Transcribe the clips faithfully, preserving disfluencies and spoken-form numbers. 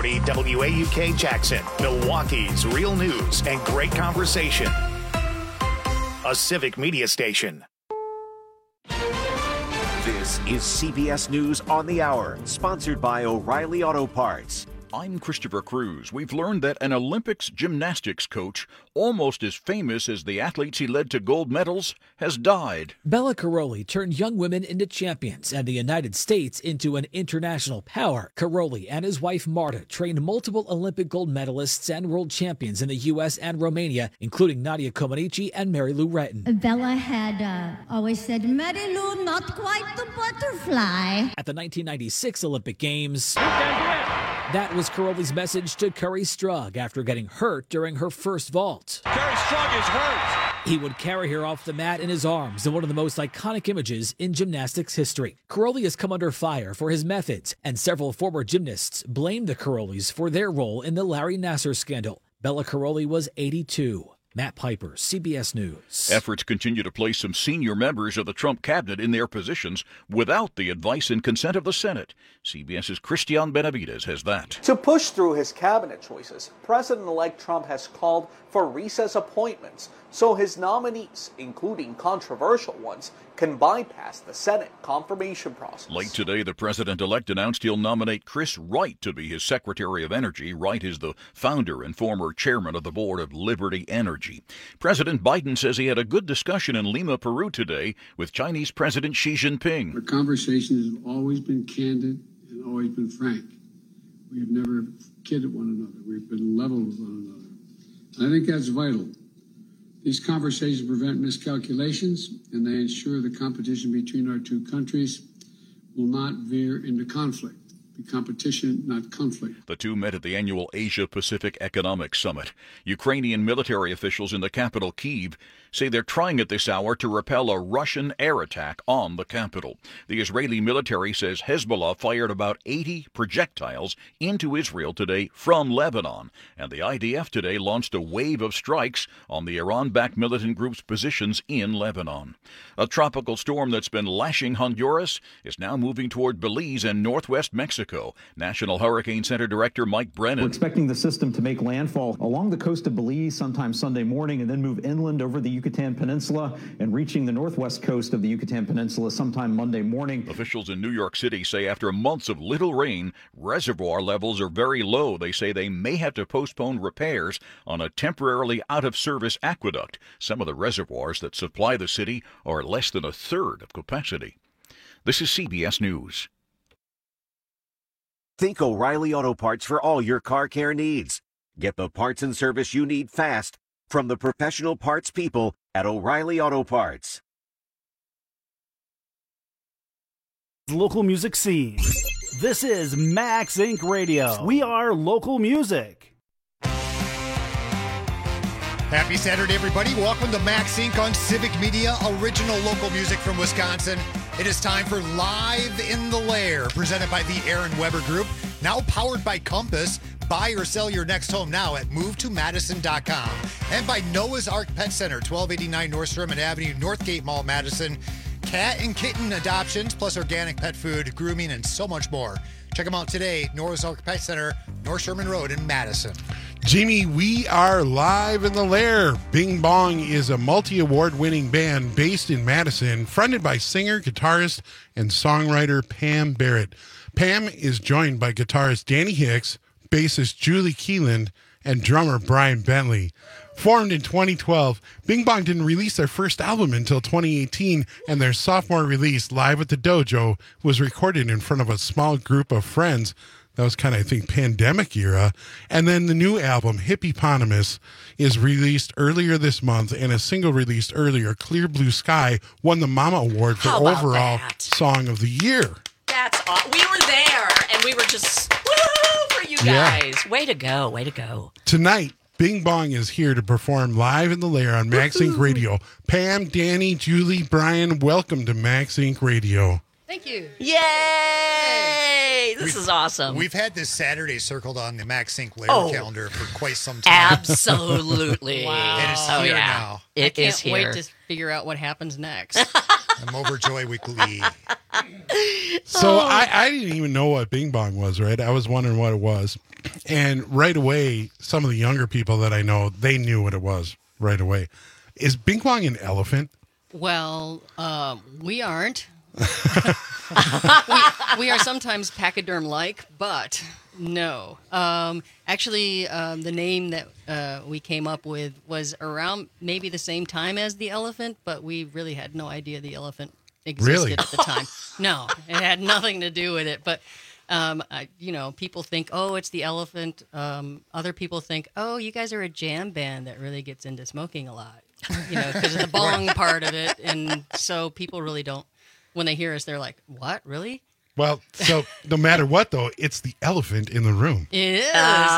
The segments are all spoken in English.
forty W A U K Jackson, Milwaukee's real news and great conversation. A civic media station. This is C B S News on the Hour, sponsored by O'Reilly Auto Parts. I'm Christopher Cruz. We've learned that an Olympics gymnastics coach, almost as famous as the athletes he led to gold medals, has died. Bela Karolyi turned young women into champions and the United States into an international power. Karolyi and his wife Marta trained multiple Olympic gold medalists and world champions in the U S and Romania, including Nadia Comaneci and Mary Lou Retton. Bela had uh, always said, Mary Lou, not quite the butterfly. At the nineteen ninety-six Olympic Games, you can do it. That was Karolyi's message to Curry Strug after getting hurt during her first vault. Curry Strug is hurt. He would carry her off the mat in his arms in one of the most iconic images in gymnastics history. Karolyi has come under fire for his methods, and several former gymnasts blamed the Karolyis for their role in the Larry Nassar scandal. Bela Karolyi was eighty-two. Matt Piper, C B S News. Efforts continue to place some senior members of the Trump cabinet in their positions without the advice and consent of the Senate. CBS's Christian Benavides has that. To push through his cabinet choices, President-elect Trump has called for recess appointments so his nominees, including controversial ones, can bypass the Senate confirmation process. Late today, the president-elect announced he'll nominate Chris Wright to be his Secretary of Energy. Wright is the founder and former chairman of the board of Liberty Energy. President Biden says he had a good discussion in Lima, Peru today with Chinese President Xi Jinping. Our conversations have always been candid and always been frank. We have never kidded one another. We've been level with one another. And I think that's vital. These conversations prevent miscalculations, and they ensure the competition between our two countries will not veer into conflict. Be competition, not conflict. The two met at the annual Asia-Pacific Economic Summit. Ukrainian military officials in the capital, Kyiv, say they're trying at this hour to repel a Russian air attack on the capital. The Israeli military says Hezbollah fired about eighty projectiles into Israel today from Lebanon, and the I D F today launched a wave of strikes on the Iran-backed militant group's positions in Lebanon. A tropical storm that's been lashing Honduras is now moving toward Belize and northwest Mexico. National Hurricane Center Director Mike Brennan. We're expecting the system to make landfall along the coast of Belize sometime Sunday morning and then move inland over the Yucatan Peninsula and reaching the northwest coast of the Yucatan Peninsula sometime Monday morning. Officials in New York City say after months of little rain, reservoir levels are very low. They say they may have to postpone repairs on a temporarily out-of-service aqueduct. Some of the reservoirs that supply the city are less than a third of capacity. This is C B S News. Think O'Reilly Auto Parts for all your car care needs. Get the parts and service you need fast from the professional parts people at O'Reilly Auto Parts. Local music scene. This is Max Incorporated. Radio. We are local music. Happy Saturday, everybody. Welcome to Max Incorporated on Civic Media, original local music from Wisconsin. It is time for Live in the Lair, presented by the Aaron Weber Group, now powered by Compass. Buy or sell your next home now at move to madison dot com. And by Noah's Ark Pet Center, twelve eighty-nine North Sherman Avenue, Northgate Mall, Madison. Cat and kitten adoptions, plus organic pet food, grooming, and so much more. Check them out today, Noah's Ark Pet Center, North Sherman Road in Madison. Jamie, we are live in the lair. Bing Bong is a multi-award winning band based in Madison, fronted by singer, guitarist, and songwriter Pam Barrett. Pam is joined by guitarist Danny Hicks, bassist Julie Keeland, and drummer Brian Bentley. Formed in twenty twelve, Bing Bong didn't release their first album until twenty eighteen, and their sophomore release, Live at the Dojo, was recorded in front of a small group of friends. That was kind of, I think, pandemic era. And then the new album, Hippieponymous, is released earlier this month, and a single released earlier, Clear Blue Sky, won the Mama Award for overall that? Song of the Year. That's awesome. We were there, and we were just, woo for you guys. Yeah. Way to go, way to go. Tonight, Bing Bong is here to perform live in the lair on Max Incorporated. Radio. Pam, Danny, Julie, Brian, welcome to Max Incorporated. Radio. Thank you. Yay! This we've, is awesome. We've had this Saturday circled on the Max Inc. Lair oh, calendar for quite some time. Absolutely. Wow. And it's oh, here yeah. now. It I can't is here. wait to figure out what happens next. I'm overjoyed with glee. So Oh. I, I didn't even know what Bing Bong was, right? I was wondering what it was. And right away, some of the younger people that I know, they knew what it was right away. Is Bing Bong an elephant? Well, uh, we aren't. we, we are sometimes pachyderm-like, but no. Um, actually, um, the name that uh, we came up with was around maybe the same time as the elephant, but we really had no idea the elephant existed Really? at the time. No, it had nothing to do with it. But, um, I, you know, people think, oh, it's the elephant. Um, other people think, oh, you guys are a jam band that really gets into smoking a lot, you know, because of the bong part of it. And so people really don't. When they hear us, they're like, what, really? Well, so no matter what, though, it's the elephant in the room. It is.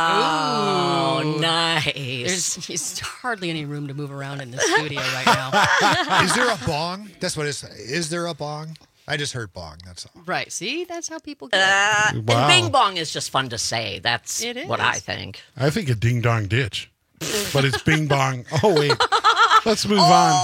Oh, Ooh. nice. There's, there's hardly any room to move around in the studio right now. Is there a bong? That's what it's. Is there a bong? I just heard bong. That's all. Right. See, that's how people get Uh, it. Wow. And Bing Bong is just fun to say. That's It what is. I think. I think a ding dong ditch, but it's Bing Bong. Oh, wait. Let's move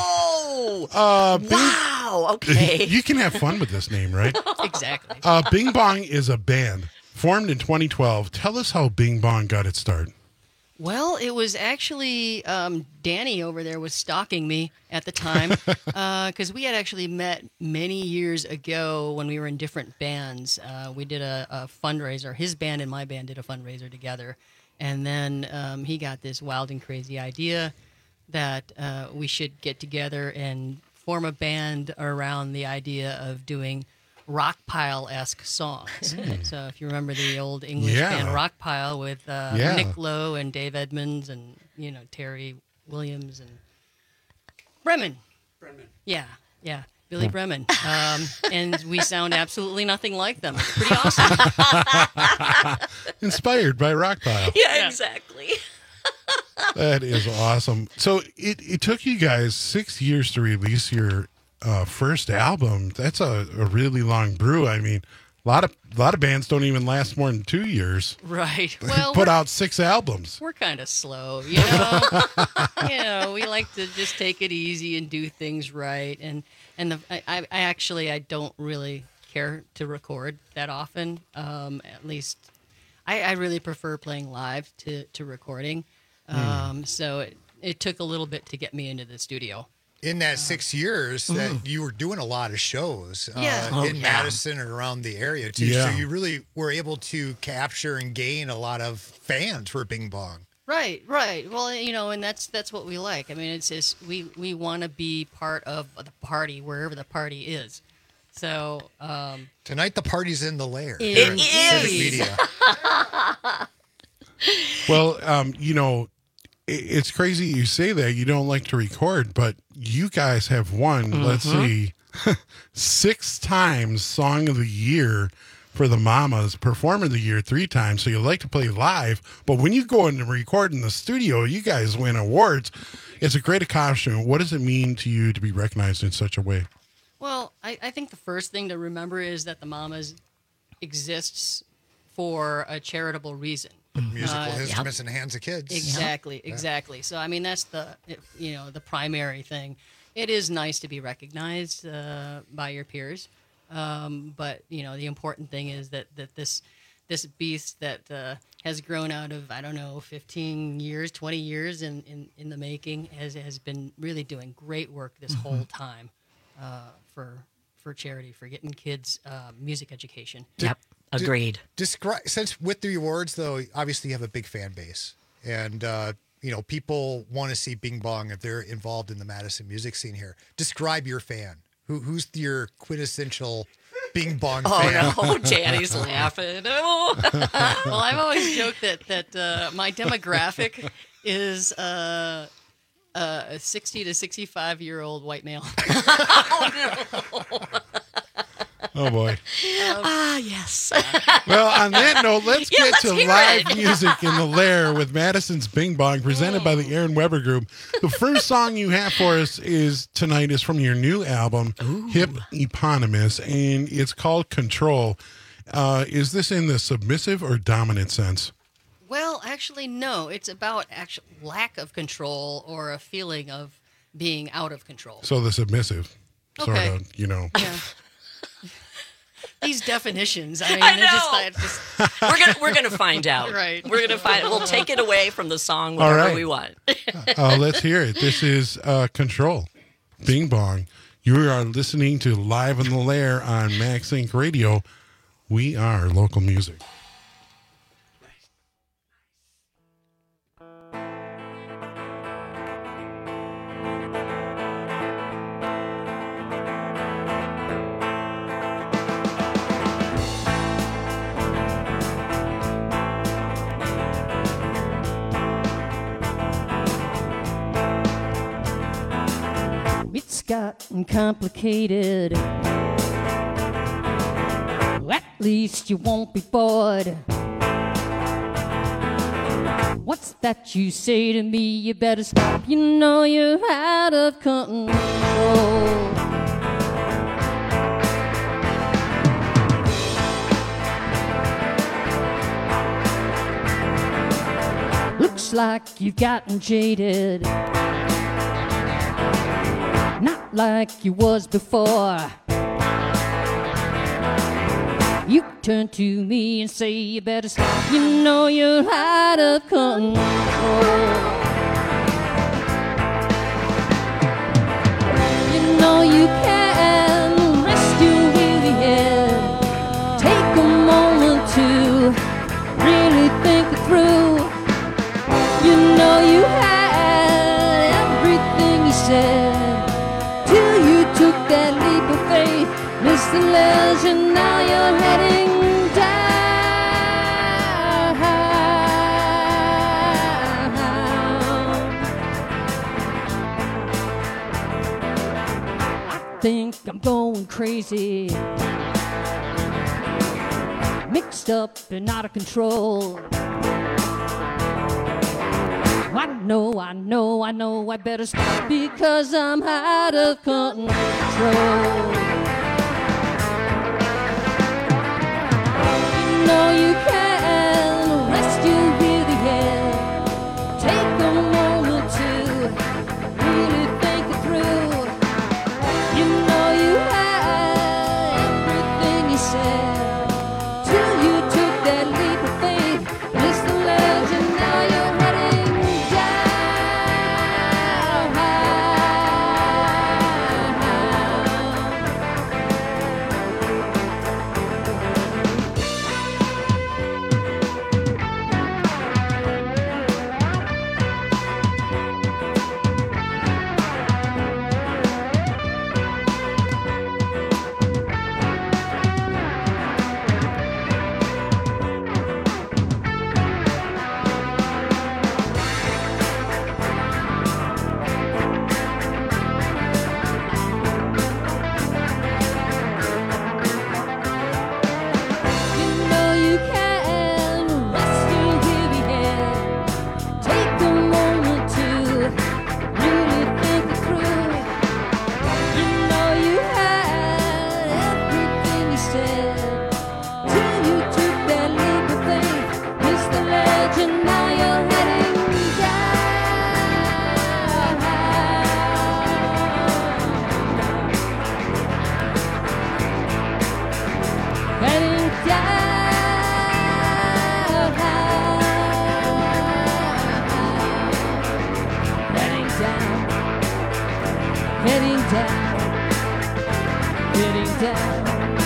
Oh, on. Uh, Bing, wow. Okay. you can have fun with this name, right? Exactly. Uh, Bing Bong is a band formed in twenty twelve. Tell us how Bing Bong got its start. Well, it was actually um, Danny over there was stalking me at the time because we had actually met many years ago when we were in different bands. Uh, we did a, a fundraiser. His band and my band did a fundraiser together. And then um, he got this wild and crazy idea that uh, we should get together and form a band around the idea of doing Rockpile-esque songs. So if you remember the old English Yeah. band Rockpile with uh, Yeah. Nick Lowe and Dave Edmunds and, you know, Terry Williams and Bremen. Bremen. Yeah, yeah. Billy Bremen. Um, and we sound absolutely nothing like them. It's pretty awesome. Inspired by Rockpile. Yeah, Yeah. exactly. That is awesome. So it, it took you guys six years to release your uh, first album. That's a, a really long brew. I mean, a lot of a lot of bands don't even last more than two years. Right. Well, Put we're- out six albums. We're kind of slow, you know. you know, we like to just take it easy and do things right. And and the, I, I I actually I don't really care to record that often. Um, at least I, I really prefer playing live to to recording. Um, so it it took a little bit to get me into the studio. In that six years that you were doing a lot of shows uh, Yeah. Oh, in yeah. Madison and around the area too. Yeah. So you really were able to capture and gain a lot of fans for Bing Bong. Right, right. Well, you know, and that's that's what we like. I mean, it's just we we want to be part of the party wherever the party is. So um, Tonight the party's in the lair. It here at is. Civic Media. Well, um, you know, it, it's crazy you say that. You don't like to record, but you guys have won, let's see, six times Song of the Year for the Mamas, Performer of the Year three times. So you like to play live, but when you go in and record in the studio, you guys win awards. It's a great accomplishment. What does it mean to you to be recognized in such a way? Well, I, I think the first thing to remember is that the Mamas exists for a charitable reason. Musical Uh, instruments in the hands of kids. Exactly, exactly. So I mean, that's the you know the primary thing. It is nice to be recognized uh, by your peers, um, but you know the important thing is that that this this beast that uh, has grown out of I don't know fifteen years, twenty years in, in, in the making has has been really doing great work this whole time uh, for for charity, for getting kids uh, music education. Yep. Agreed. Describe since with the awards though, obviously you have a big fan base, and uh, you know people want to see Bing Bong if they're involved in the Madison music scene here. Describe your fan. Who who's your quintessential Bing Bong Oh fan? no, Danny's laughing. Oh. Well, I've always joked that that uh, my demographic is uh, uh, a sixty to sixty-five year old white male. Oh, boy. Ah, yes. Well, on that note, let's Yeah, get let's to hear live it. music in the lair with Madison's Bing Bong, presented by the Aaron Weber Group. The first song you have for us is tonight is from your new album, Hip Eponymous, and it's called Control. Uh, is this in the submissive or dominant sense? Well, actually, no. It's about actual lack of control or a feeling of being out of control. So the submissive, sort Okay. of, you know. Yeah. These definitions. I mean, I they're just, like, just... we're gonna we're gonna find out. Right. We're gonna find. We'll take it away from the song All whatever right. we want. uh, let's hear it. This is uh, Control. Bing Bong. You are listening to Live in the Lair on Max Inc Radio. We are local music. It's gotten complicated. At least you won't be bored. What's that you say to me? You better stop. You know you're out of control. Looks like you've gotten jaded. Not like you was before. You turn to me and say you better stop. You know you're out of control. You know you can rest your weary head. Take a moment to really think it through. You know you had everything you said. Took that leap of faith, missed the ledge, and now you're heading down. I think I'm going crazy, mixed up and out of control. I know, I know, I know I better stop because I'm out of control. You know you can rest your weary head. Take a moment to really think it through. You know you had everything you said till you took that leap of faith, missed the ledge, and now you're heading heading down, heading down.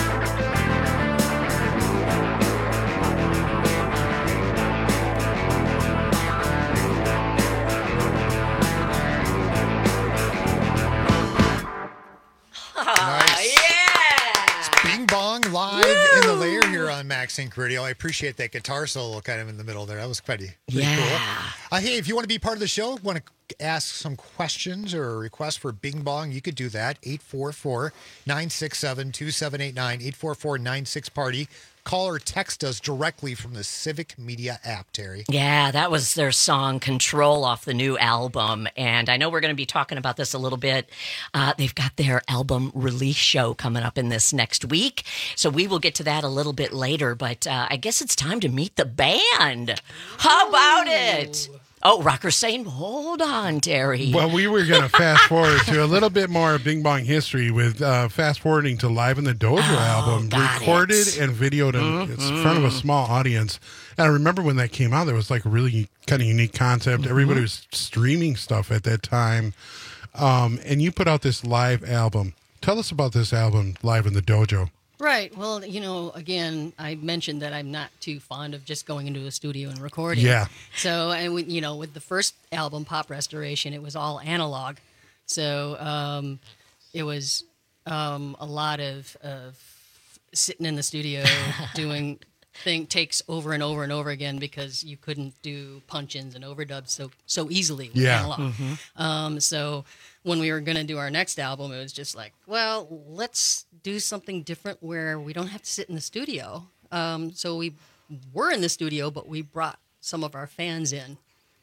Nice. Yeah. It's Bing Bong live Woo! In the lair here on Max Inc Radio. I appreciate that guitar solo kind of in the middle there. That was pretty, pretty Yeah. cool. Uh, hey, if you want to be part of the show, want to ask some questions or a request for Bing Bong, you could do that. eight four four, nine six seven, two seven eight nine, eight four four, nine six party. Call or text us directly from the Civic Media app, Terry. Yeah, that was their song Control off the new album. And I know we're going to be talking about this a little bit. Uh, they've got their album release show coming up in this next week. So we will get to that a little bit later. But uh, I guess it's time to meet the band. How about it? Oh, Rocker saying, hold on, Terry. Well, we were going to fast forward to a little bit more of Bing Bong history with uh, fast forwarding to Live in the Dojo Oh, album, got recorded it. and videoed in, Mhm. in front of a small audience. And I remember when that came out, there was like a really kind of unique concept. Mm-hmm. Everybody was streaming stuff at that time. Um, and you put out this live album. Tell us about this album, Live in the Dojo. Right. Well, you know, again, I mentioned that I'm not too fond of just going into a studio and recording. Yeah. So, and we, you know, with the first album, Pop Restoration, it was all analog. So um, it was um, a lot of, of sitting in the studio doing thing takes over and over and over again because you couldn't do punch-ins and overdubs so so easily with Yeah. analog. Mhm. Um, so when we were going to do our next album, it was just like, well, let's do something different where we don't have to sit in the studio. Um, so we were in the studio, but we brought some of our fans in,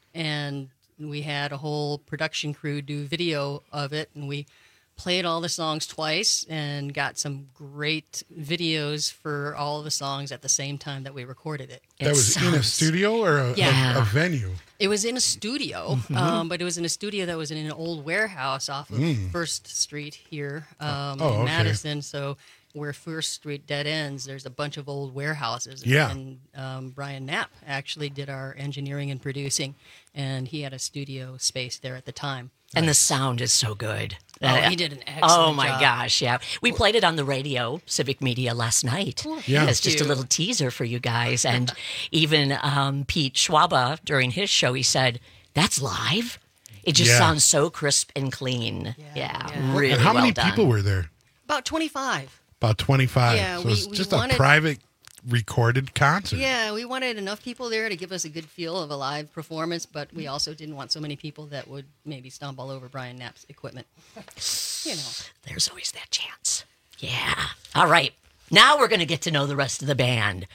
and we had a whole production crew do video of it, and we played all the songs twice and got some great videos for all of the songs at the same time that we recorded it. That was in a studio or a, Yeah. a, a venue? It was in a studio, Mhm. um, but it was in a studio that was in an old warehouse off of Mm. First Street here um, Oh, in okay. Madison. So where First Street dead ends, there's a bunch of old warehouses. Yeah. And um, Brian Knapp actually did our engineering and producing, and he had a studio space there at the time. And the sound is so good. Oh, he did an excellent Oh, my job. gosh, yeah. We played it on the radio, Civic Media, last night. Yeah. As just a Thank you. little teaser for you guys. And even um, Pete Schwaba, during his show, he said, that's live? It just Yeah. sounds so crisp and clean. Yeah, really And how well many done. people were there? About twenty-five. About twenty-five. Yeah, so we- it's we just wanted- a private recorded concert. Yeah, we wanted enough people there to give us a good feel of a live performance, but we also didn't want so many people that would maybe stumble over Brian Knapp's equipment. You know. There's always that chance. Yeah. All right. Now we're going to get to know the rest of the band.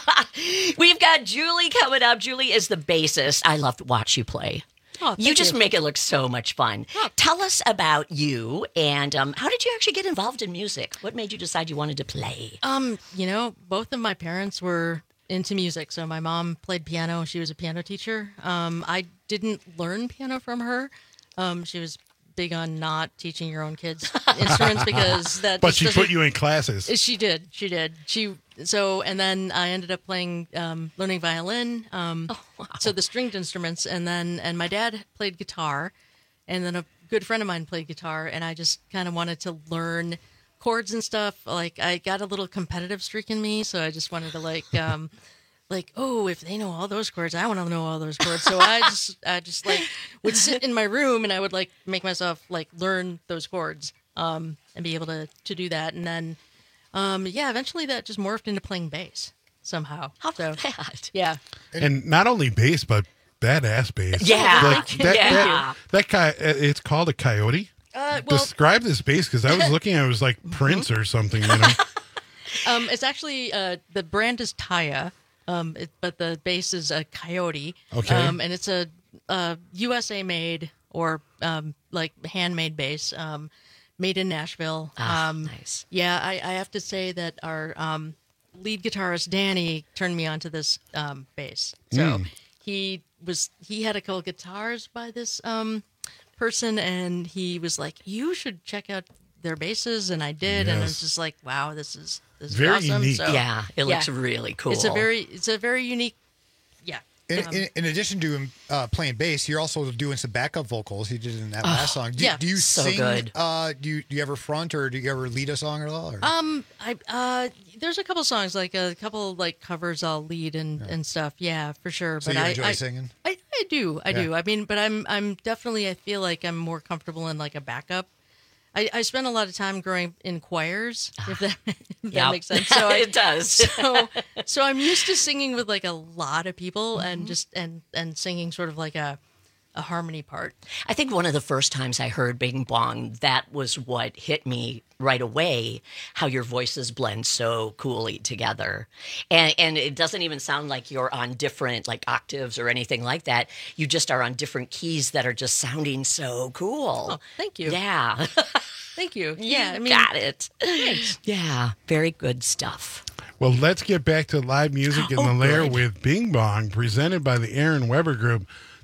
We've got Julie coming up. Julie is the bassist. I love to watch you play. Oh, you thank just you. make it look so much fun. Tell us about you and um, how did you actually get involved in music? What made you decide you wanted to play? Um, you know, both of my parents were into music. So my mom played piano. She was a piano teacher. Um, I didn't learn piano from her. Um, she was big on not teaching your own kids instruments because that. But just she doesn't- put you in classes. She did. She did. She so and then I ended up playing, um, learning violin. Um, Oh, wow. So the stringed instruments, and then and my dad played guitar, and then a good friend of mine played guitar, and I just kind of wanted to learn chords and stuff. Like I got a little competitive streak in me, so I just wanted to like. Um, Like, oh, if they know all those chords, I want to know all those chords. So I just, I just like would sit in my room and I would like make myself like learn those chords, um, and be able to to do that. And then, um, yeah, eventually that just morphed into playing bass somehow. How so, about that? Yeah. And not only bass, but badass bass. Yeah. Like, that, Yeah. that, that guy, it's called a coyote. Uh, well, Describe this bass because I was looking at it was like Prince or something, you know? um, it's actually uh, the brand is Taya. Um, it, but the bass is a Coyote. Okay. Um, and it's a, a U S A made or um, like handmade bass, um, made in Nashville. Ah, um, nice. Yeah, I, I have to say that our um, lead guitarist Danny turned me onto this um, bass. So Mm. he was he had a couple guitars by this um, person, and he was like, "You should check out their basses," and I did, and Yes. it's just like, "Wow, this is this is Very awesome." unique. So, Yeah, it looks really cool. It's a very it's a very unique. Yeah. In, Um, in, in addition to him uh, playing bass, you're also doing some backup vocals. He did in that last song. Do, yeah. do you So sing? good. Uh, do you do you ever front or do you ever lead a song at all? Or? Um, I uh, there's a couple songs like a couple like covers I'll lead and, and stuff. Yeah, for sure. so but you I, enjoy I, singing? I, I do, I Yeah. do. I mean, but I'm I'm definitely I feel like I'm more comfortable in like a backup. I, I spent a lot of time growing in choirs, if that, if that Yep. makes sense. So I, It does. So so I'm used to singing with like a lot of people and Mm-hmm. just and and singing sort of like a a harmony part. I think one of the first times I heard Bing Bong, that was what hit me right away, how your voices blend so coolly together. And and it doesn't even sound like you're on different like octaves or anything like that. You just are on different keys that are just sounding so cool. Oh, thank you. Yeah. Thank you. You Yeah, I mean, got it. thanks. Yeah, very good stuff. Well, let's get back to live music in Oh, the lair good. with Bing Bong, presented by the Aaron Weber Group.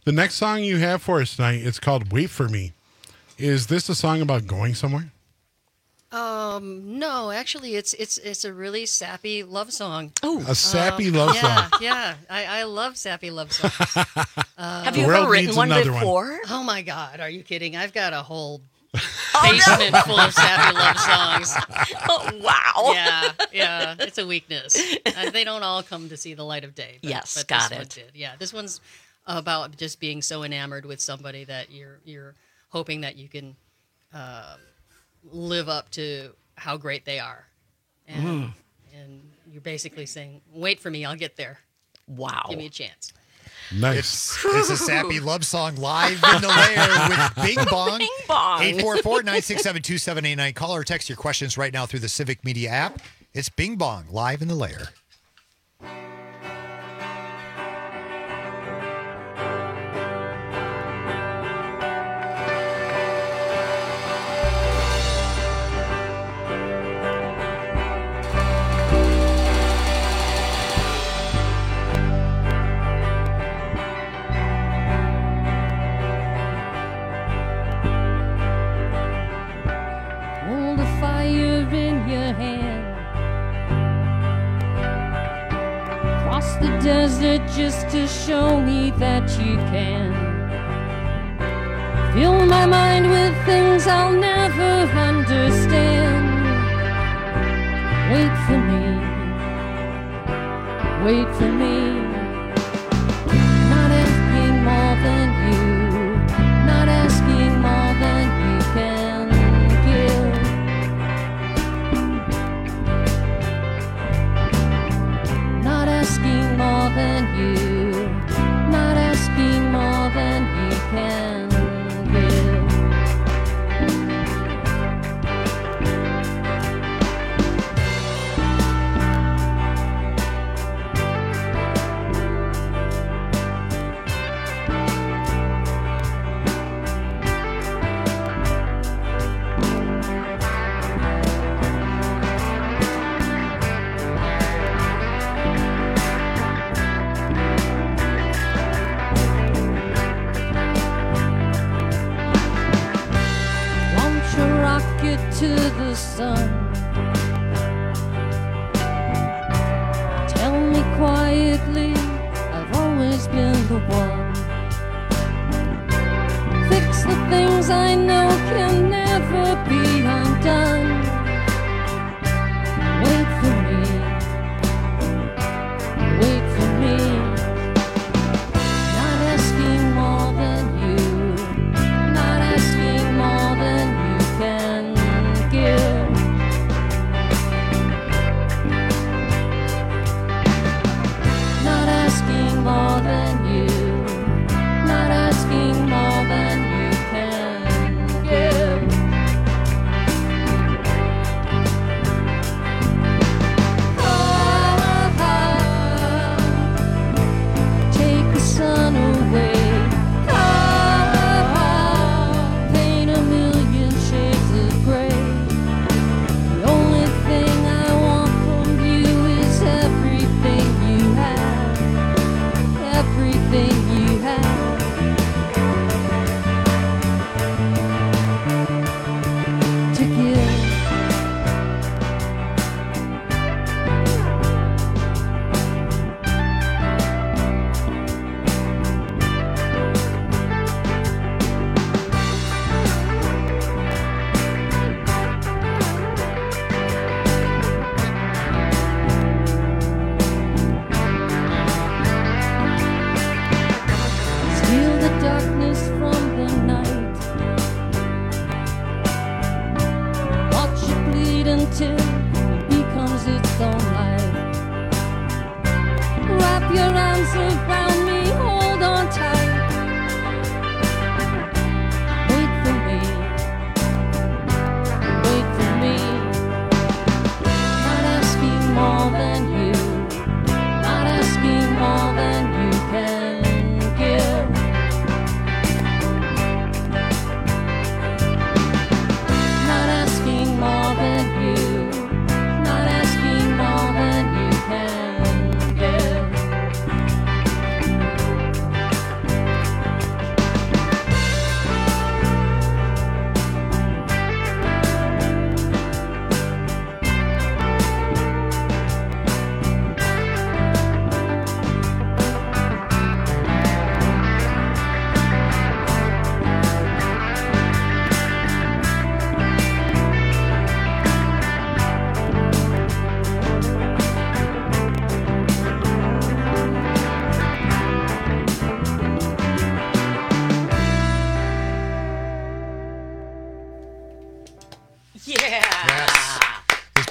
The next song you have for us tonight, it's called Wait For Me. Is this a song about going somewhere? Um, no, actually, it's it's it's a really sappy love song. Oh, a sappy um, love yeah, song. Yeah, I, I love sappy love songs. uh, Have you ever written one before? One. Oh my God, are you kidding? I've got a whole basement oh, no. full of sappy love songs. Oh, wow. Yeah, yeah, it's a weakness. Uh, they don't all come to see the light of day. But, yes, but got this it. One did. Yeah, this one's about just being so enamored with somebody that you're you're hoping that you can uh, live up to how great they are, and mm. and you're basically saying, "Wait for me, I'll get there." Wow, give me a chance. Nice. It's, it's a sappy love song live in the lair with Bing Bong. Bing Bong. eight four four, nine six seven, two seven eight nine. Call or text your questions right now through the Civic Media app. It's Bing Bong live in the lair. Desert just to show me that you can fill my mind with things I'll never understand. Wait for me, wait for me. Not asking more than you, not asking more than you can give. Not asking more than you, not asking more than you can give. To the sun, tell me quietly I've always been the one. Fix the things I know can never be undone. Wait for me, wait for me. Not asking more than you, not asking more than you can. Not asking more than you, not asking more than you can give. Ah, ah, take the sun away. Ah, ah, paint a million shades of gray. Everything you have, to give. Darkness from the night, watch it bleed until it becomes its own life. Wrap your arms around me, hold on tight. Wait for me, wait for me. Not asking more than you, not asking more than you can give.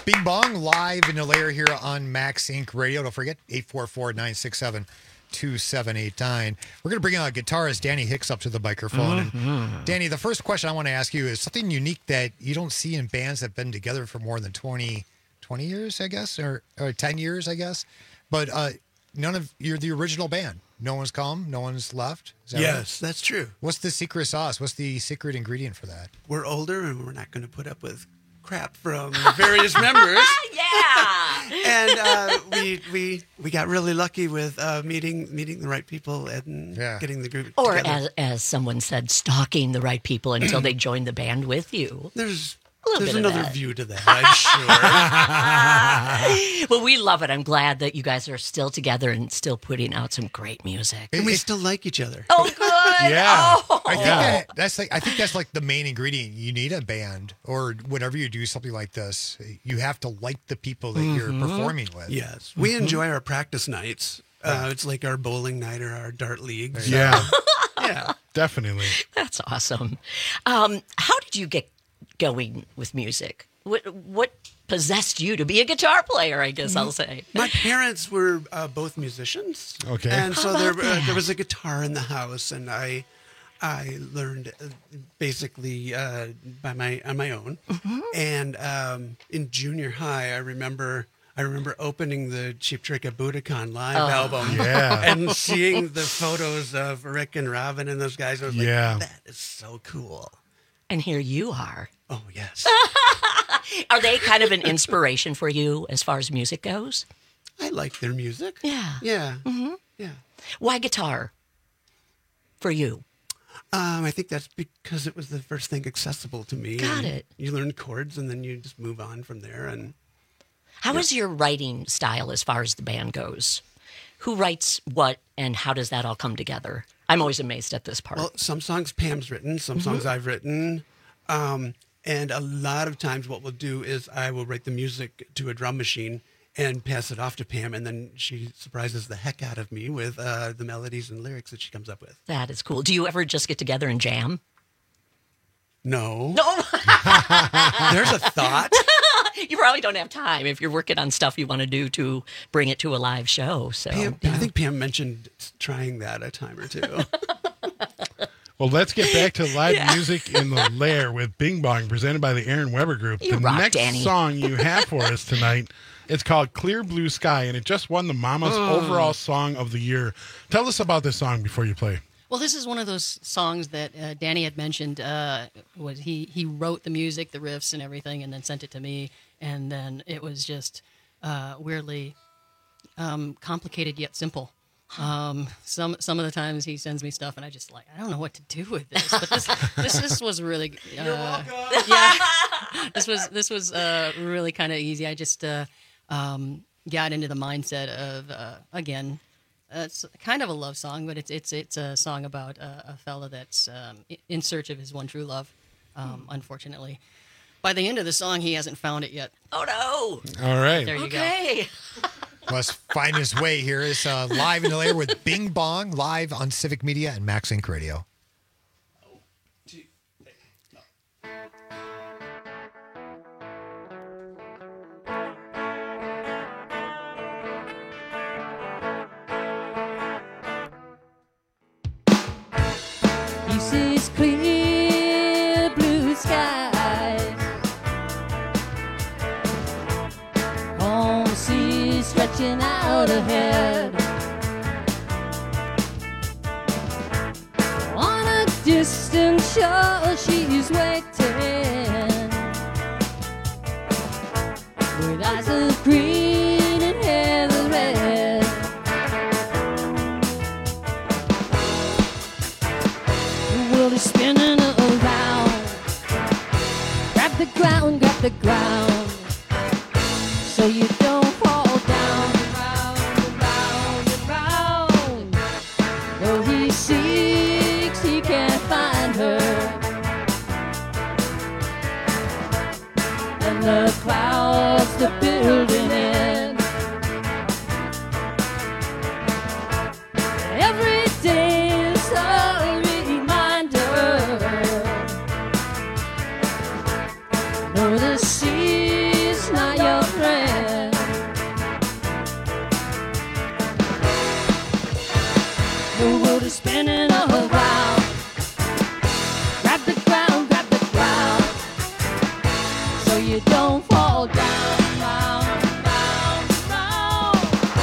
Bing Bong live in the layer here on Max Inc Radio. Don't forget, eight four four, nine six seven, two seven eight nine. We're going to bring out guitarist Danny Hicks up to the microphone. Mm-hmm. And Danny, the first question I want to ask you is something unique that you don't see in bands that have been together for more than twenty, twenty years, I guess, or, or ten years, I guess. But uh, none of you're the original band. No one's come, no one's left. Is that Yes, right? that's true. What's the secret sauce? What's the secret ingredient for that? We're older and we're not going to put up with crap from various members. Yeah. And uh, we we we got really lucky with uh, meeting meeting the right people and getting the group Or together. as as someone said, stalking the right people until they join the band with you. There's a little there's bit of another that. view to that, I'm sure. Well, we love it. I'm glad that you guys are still together and still putting out some great music. And we still like each other. Oh, good. Yeah, Oh. I think Yeah. that, that's like I think that's like the main ingredient. You need a band, or whenever you do something like this, you have to like the people that you're Mhm. performing with. Yes, we Mhm. enjoy our practice nights. Uh, it's like our bowling night or our dart league. So, Yeah. yeah, definitely. That's awesome. Um, how did you get going with music? What what possessed you to be a guitar player? I guess I'll say. My parents were uh, both musicians. Okay. And How so about there uh, that? there was a guitar in the house, and I I learned uh, basically uh, by my on my own. Mm-hmm. And um, in junior high, I remember. I remember opening the Cheap Trick at Budokan live Oh. album Yeah. and seeing the photos of Rick and Robin and those guys. I was Yeah. like, that is so cool. And here you are. Oh, yes. Are they kind of an inspiration for you as far as music goes? I like their music. Yeah. Yeah. Mm-hmm. Yeah. Why guitar for you? Um, I think that's because it was the first thing accessible to me. Got and it. You learn chords and then you just move on from there. And How is your writing style as far as the band goes? Who writes what, and how does that all come together? I'm always amazed at this part. well, some songs Pam's written, some Mhm. songs I've written. Um, and a lot of times what we'll do is I will write the music to a drum machine and pass it off to Pam, and then she surprises the heck out of me with uh, the melodies and lyrics that she comes up with. That is cool. Do you ever just get together and jam? No. No. There's a thought. You probably don't have time if you're working on stuff you want to do to bring it to a live show. So Pam, I think Pam mentioned trying that a time or two. Well, let's get back to live Yeah. music in the lair with Bing Bong, presented by the Aaron Weber Group. You the rock, next Danny. song you have for us tonight, it's called Clear Blue Sky, and it just won the Mama's Oh. overall song of the year. Tell us about this song before you play. Well, this is one of those songs that uh, Danny had mentioned. Uh, was he he wrote the music, the riffs, and everything, and then sent it to me, and then it was just uh, weirdly um, complicated yet simple. Um, some some of the times he sends me stuff, and I just like I don't know what to do with this. But this this, this was really uh, You're welcome. yeah. This was this was uh, really kind of easy. I just uh, um, got into the mindset of uh, again. Uh, it's kind of a love song, but it's it's it's a song about uh, a fella that's um, i- in search of his one true love. Um, unfortunately, by the end of the song, he hasn't found it yet. Oh no! All right. There you Okay. Must find his way here. Is uh, live in the lair with Bing Bong, live on Civic Media and Max Inc Radio. He sees clear blue skies, calm seas stretching out ahead. On a distant shore, she's waiting with eyes of green and hair of red. The world is spinning around. Grab the ground, grab the ground, so you don't fall down. Round and round and round. Though he seeks, he can't find her. And the clouds, they're building in. Every day is a reminder. No, the sea's not your world is spinning around. Grab the ground, grab the ground, so you don't fall down, round, round, round.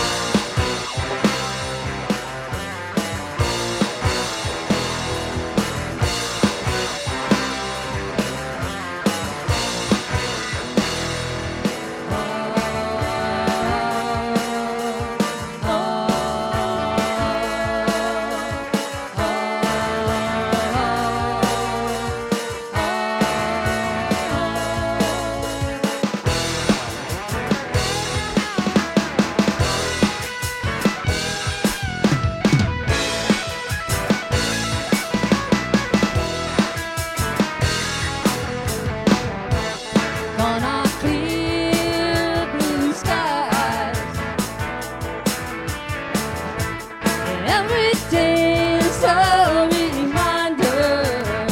Gonna clear blue skies. Every day is a reminder.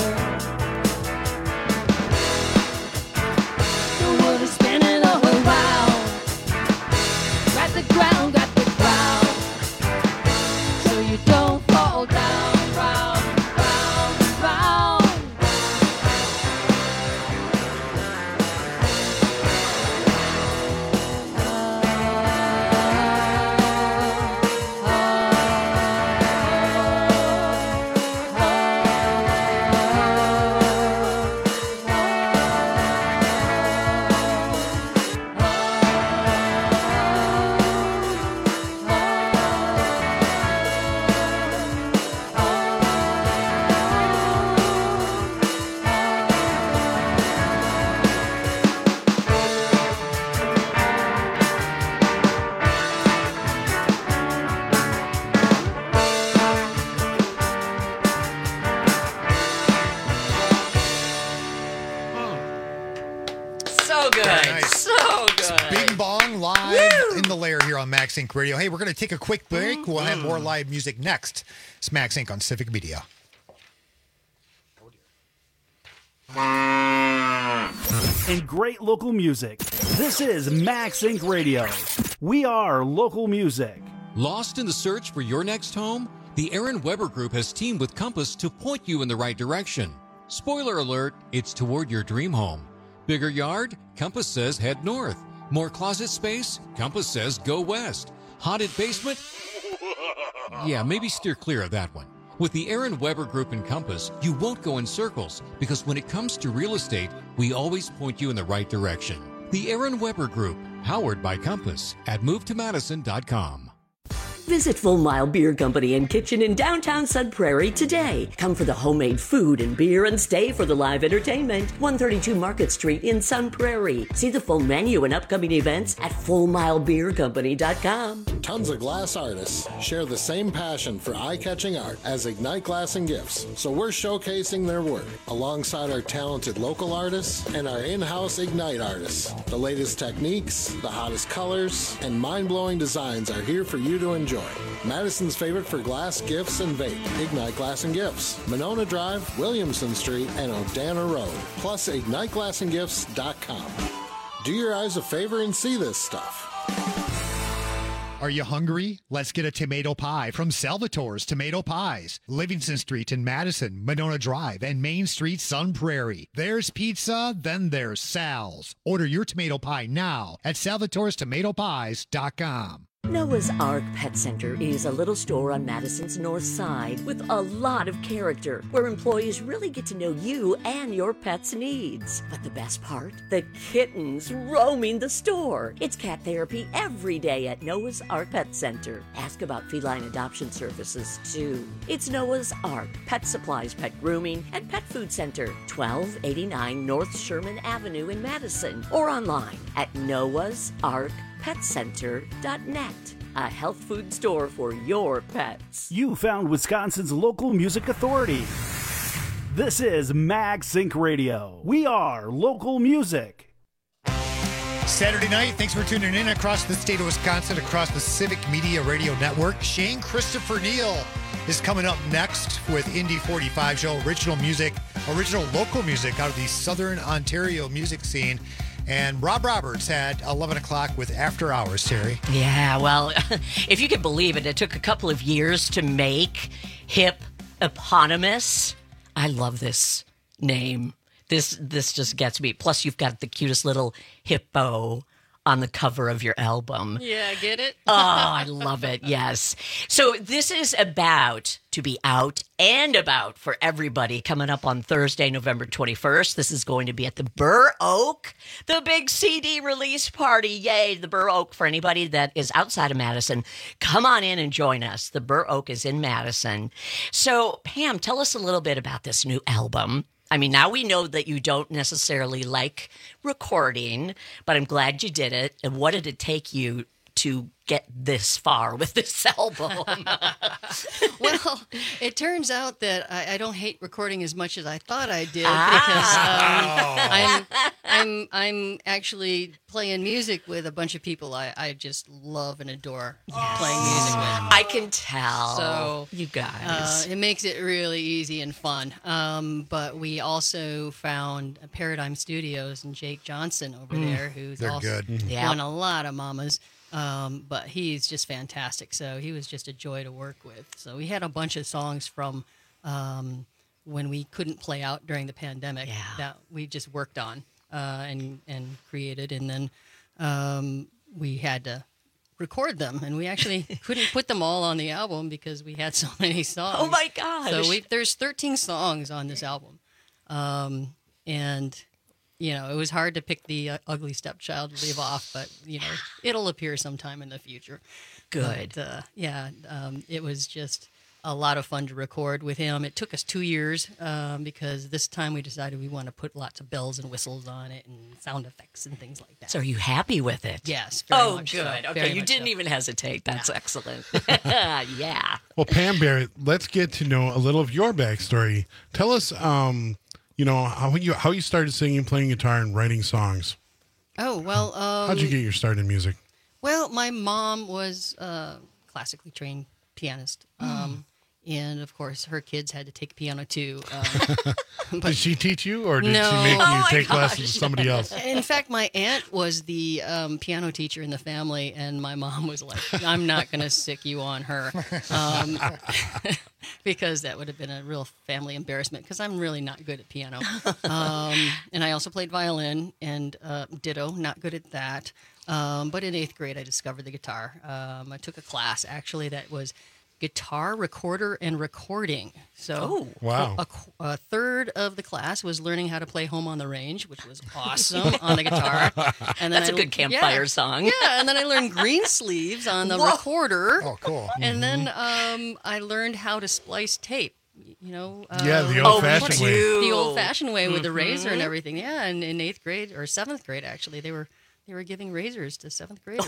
The world is spinning around. Grab the ground, grab the ground, so you don't fall down, round, round, round. So good. Very nice. So It's good. Bing Bong live in the lair here on Max Inc Radio. Hey, we're going to take a quick break. We'll have more live music next. It's Max Inc on Civic Media. And great local music. This is Max Inc Radio. We are local music. Lost in the search for your next home? The Aaron Weber Group has teamed with Compass to point you in the right direction. Spoiler alert, it's toward your dream home. Bigger yard? Compass says head north. More closet space? Compass says go west. Haunted basement? Yeah, maybe steer clear of that one. With the Aaron Weber Group and Compass, you won't go in circles because when it comes to real estate, we always point you in the right direction. The Aaron Weber Group, powered by Compass at move to madison dot com. Visit Full Mile Beer Company and Kitchen in downtown Sun Prairie today. Come for the homemade food and beer and stay for the live entertainment. one thirty-two Market Street in Sun Prairie. See the full menu and upcoming events at full mile beer company dot com. Tons of glass artists share the same passion for eye-catching art as Ignite Glass and Gifts, so we're showcasing their work alongside our talented local artists and our in-house Ignite artists. The latest techniques, the hottest colors, and mind-blowing designs are here for you to enjoy. Madison's favorite for glass, gifts, and vape, Ignite Glass and Gifts. Monona Drive, Williamson Street, and Odana Road. Plus, ignite glass and gifts dot com. Do your eyes a favor and see this stuff. Are you hungry? Let's get a tomato pie from Salvatore's Tomato Pies. Livingston Street in Madison, Monona Drive, and Main Street, Sun Prairie. There's pizza, then there's Sal's. Order your tomato pie now at salvatores tomato pies dot com. Noah's Ark Pet Center is a little store on Madison's north side with a lot of character, where employees really get to know you and your pet's needs. But the best part? The kittens roaming the store. It's cat therapy every day at Noah's Ark Pet Center. Ask about feline adoption services, too. It's Noah's Ark Pet Supplies, Pet Grooming, and Pet Food Center, twelve eighty-nine North Sherman Avenue in Madison, or online at noahs ark pet center dot net. A health food store for your pets. You found Wisconsin's local music authority. This is Max Inc Radio. We are local music. Saturday night, thanks for tuning in across the state of Wisconsin, across the Civic Media Radio Network. Shane Christopher Neal is coming up next with Indy forty-five show, original music, original local music out of the Southern Ontario music scene. And Rob Roberts had eleven o'clock with After Hours, Terry. Yeah, well, if you can believe it, it took a couple of years to make. Hip Eponymous. I love this name. This this just gets me. Plus, you've got the cutest little hippo on the cover of your album. Yeah, get it? Oh, I love it. Yes. So this is about to be out and about for everybody coming up on Thursday, November twenty-first. This is going to be at the Burr Oak, the big C D release party. Yay, the Burr Oak. For anybody that is outside of Madison, come on in and join us. The Burr Oak is in Madison. So, Pam, tell us a little bit about this new album. I mean, now we know that you don't necessarily like recording, but I'm glad you did it. And what did it take you to get this far with this album? Well, it turns out that I, I don't hate recording as much as I thought I did Ah. because um, I'm I'm I'm actually playing music with a bunch of people I, I just love and adore playing music with. I can tell. So you guys, uh, it makes it really easy and fun. Um, but we also found Paradigm Studios and Jake Johnson over Mm. there, who's They're also good. Mhm. Yeah. won a lot of mamas. Um, but he's just fantastic. So he was just a joy to work with. So we had a bunch of songs from um, when we couldn't play out during the pandemic that we just worked on uh, and and created, and then um, we had to record them, and we actually couldn't put them all on the album because we had so many songs. Oh my gosh. So we, there's thirteen songs on this album, um, and. You know, it was hard to pick the uh, ugly stepchild to leave off, but, you know, it'll appear sometime in the future. Good. But, uh, yeah, um, it was just a lot of fun to record with him. It took us two years um, because this time we decided we want to put lots of bells and whistles on it and sound effects and things like that. So are you happy with it? Yes. Very Oh, much good. so. Okay, Very you much didn't so. even hesitate. That's excellent. Yeah. Well, Pam Barrett, let's get to know a little of your backstory. Tell us, um, you know, how you how you started singing, playing guitar, and writing songs. Oh, well. Um, How'd you get your start in music? Well, my mom was a classically trained pianist. Um, and, of course, her kids had to take piano, too. Um, Did she teach you, or did No. she make you Oh, my take lessons gosh. with somebody else? In fact, my aunt was the um, piano teacher in the family, and my mom was like, I'm not going to sick you on her. Um, because that would have been a real family embarrassment, because I'm really not good at piano. Um, and I also played violin, and uh, ditto, not good at that. Um, but in eighth grade, I discovered the guitar. Um, I took a class, actually, that was guitar recorder and recording. So Oh. Wow. a, a third of the class was learning how to play Home on the Range, which was awesome on the guitar. And then That's a I- good campfire yeah, song. Yeah, and then I learned green sleeves on the Whoa. recorder. Oh, cool. And then um, I learned how to splice tape. You know, uh, Yeah, the Oh, old-fashioned me way. too. the old-fashioned way with the razor and Mhm. everything. Yeah, and in eighth grade or seventh grade, actually, they were they were giving razors to seventh graders.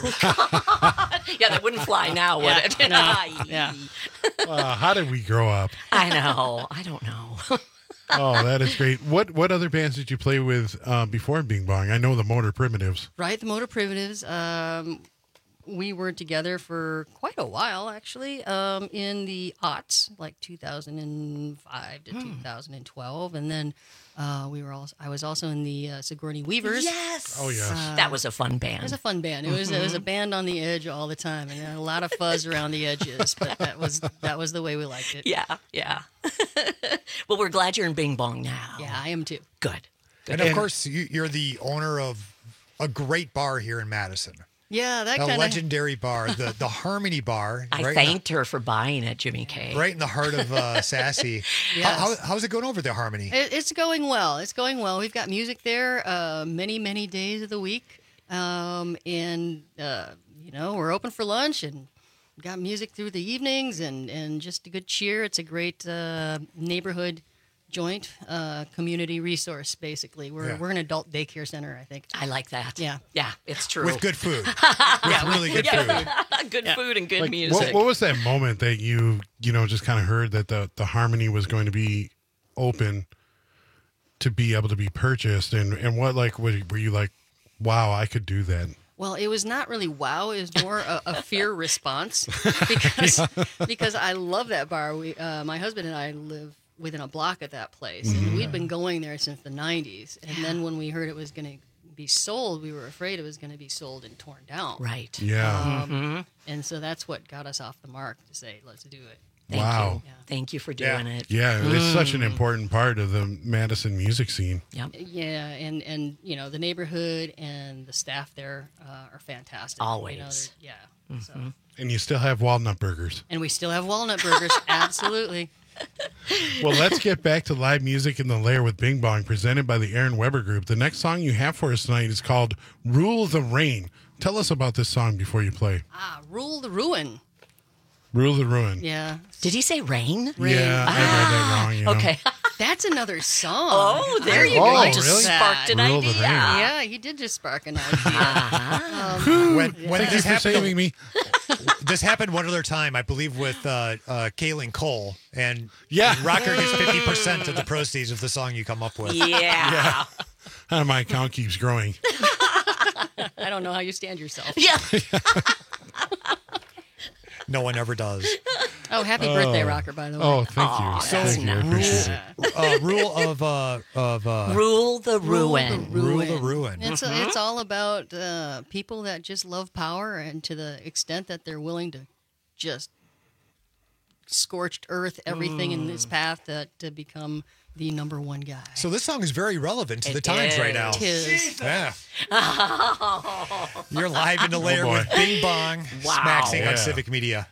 Yeah, that wouldn't fly now, would Yeah, it? no. Yeah. Uh, how did we grow up? I know. I don't know. Oh, that is great. What what other bands did you play with uh, before Bing Bong? I know the Motor Primitives. Right, the Motor Primitives. Um, we were together for quite a while, actually, um, in the aughts, like two thousand five to two thousand twelve, and then uh, we were also. I was also in the uh, Sigourney Weavers. Yes. Oh, yes. Uh, That was a fun It band. was a fun band. It was it was a band on the edge all the time, and a lot of fuzz around the edges. But that was that was the way we liked it. Yeah, yeah. Well, we're glad you're in Bing Bong now. Yeah, I am too. Good. And of course, you, you're the owner of a great bar here in Madison. Yeah, that A kind of. legendary bar, the the Harmony Bar. I right in thanked her for buying it, Jimmy K. the, right in the heart of uh, Sassy. Yes. How, how, how's it going over there, Harmony? It, it's going well. It's going well. We've got music there uh, many, many days of the week. Um, and, uh, you know, we're open for lunch and we've got music through the evenings and, and just a good cheer. It's a great uh, neighborhood joint uh, community resource, basically. We're, Yeah. we're an adult daycare center, I think. I like that. Yeah. Yeah, it's true. With good food. With really good food. Good food and good Like, music. what, what was that moment that you you know just kind of heard that the the Harmony was going to be open to be able to be purchased, and and what like were, were you like, wow, I could do that? Well, it was not really wow. It was more a, a fear response because because I love that bar. We, uh, my husband and I live within a block of that place, Mm-hmm. and we'd been going there since the nineties. And then when we heard it was going to be sold, we were afraid it was going to be sold and torn down. Right. Yeah. Um, Mhm. And so that's what got us off the mark to say, let's do it. Thank wow. you. Thank you for doing Yeah. it. Yeah, it's Mm. such an important part of the Madison music scene. Yep. Yeah, and and you know the neighborhood and the staff there uh, are fantastic. Always. You know, they're- yeah. So. And you still have walnut burgers. And we still have walnut burgers. Absolutely. Well, let's get back to live music in the Lair with Bing Bong, presented by the Aaron Weber Group. The next song you have for us tonight is called Rule the Rain. Tell us about this song before you play. Ah, Rule the Ruin. Rule the Ruin. Yeah. Did he say rain? Rain. Yeah, I read that wrong. You know. Okay. That's another song. Oh, there you Oh, go. I really? just sparked an Rule the idea. rain. Yeah, you did just spark an idea. um, When, when Thank this you for happened, saving me. this happened one other time, I believe, with uh, uh, Kaylin Cole, and Yeah. Rocker gets fifty percent of the proceeds of the song you come up with. Yeah. Yeah. And my account keeps growing. I don't know how you stand yourself. Yeah. No one ever does. Oh, happy birthday, Rocker, by the way. Oh, thank you. Aw, So, that's Thank you. I nice. appreciate it. Uh, rule of uh, of uh, Rule the ruin. Rule the ruin. It's, it's all about uh, people that just love power, and to the extent that they're willing to just scorched earth everything in its path that to become the number one guy. So this song is very relevant to It the times right now. It is. Yeah. You're live in the Lair boy. with Bing Bong, Wow. Smaxing Yeah. on Civic Media.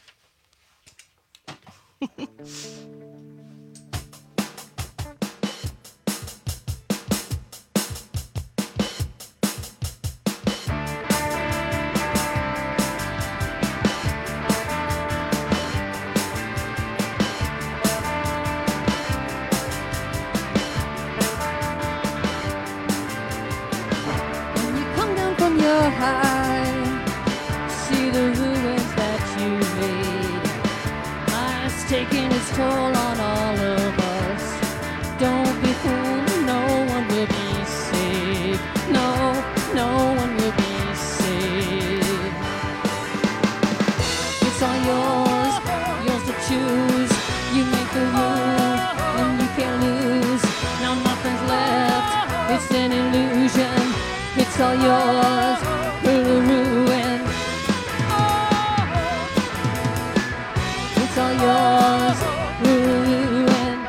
When you come down from your high, see the ruins that you made. Life's taking its toll on all of us. Don't be fooled, no one will be saved. No, no one will be saved. It's all yours, yours to choose. You make the rules, and you can't lose. Now nothing's left, it's an illusion. It's all yours, for the ruin. It's all yours, for the ruin.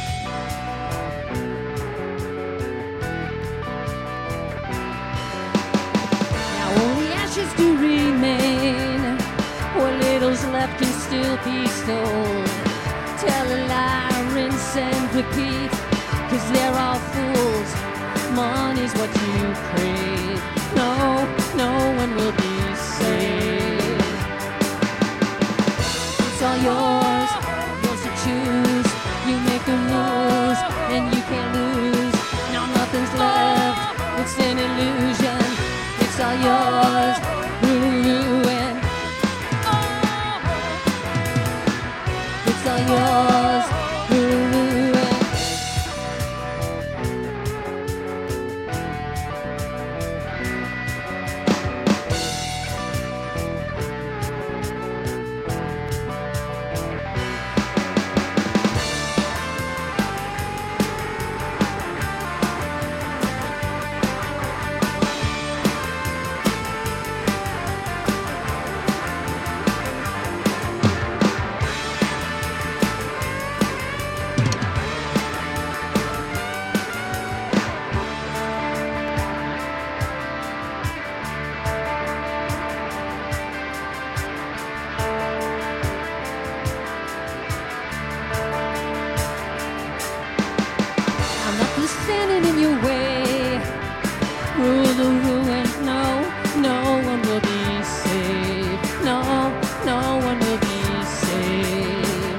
Now only ashes do remain. What little's left can still be stolen. Tell a lie, rinse and repeat, 'cause they're all fools. Money's what you crave. No, no one will be saved. It's all yours, yours to choose. You make the rules, and you can't lose. Now nothing's left, it's an illusion. It's all yours, ruin. It's all yours, ruin. I'm not just standing in your way. Rule the ruin. No, no one will be saved. No, no one will be saved.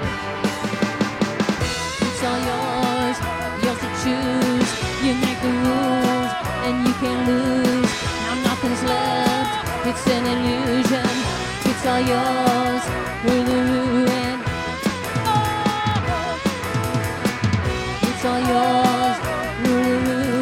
It's all yours, yours to choose. You make the rules, and you can't lose. Now nothing's left, it's an illusion. It's all yours, rule the ruin. It's all yours, rule the ruin.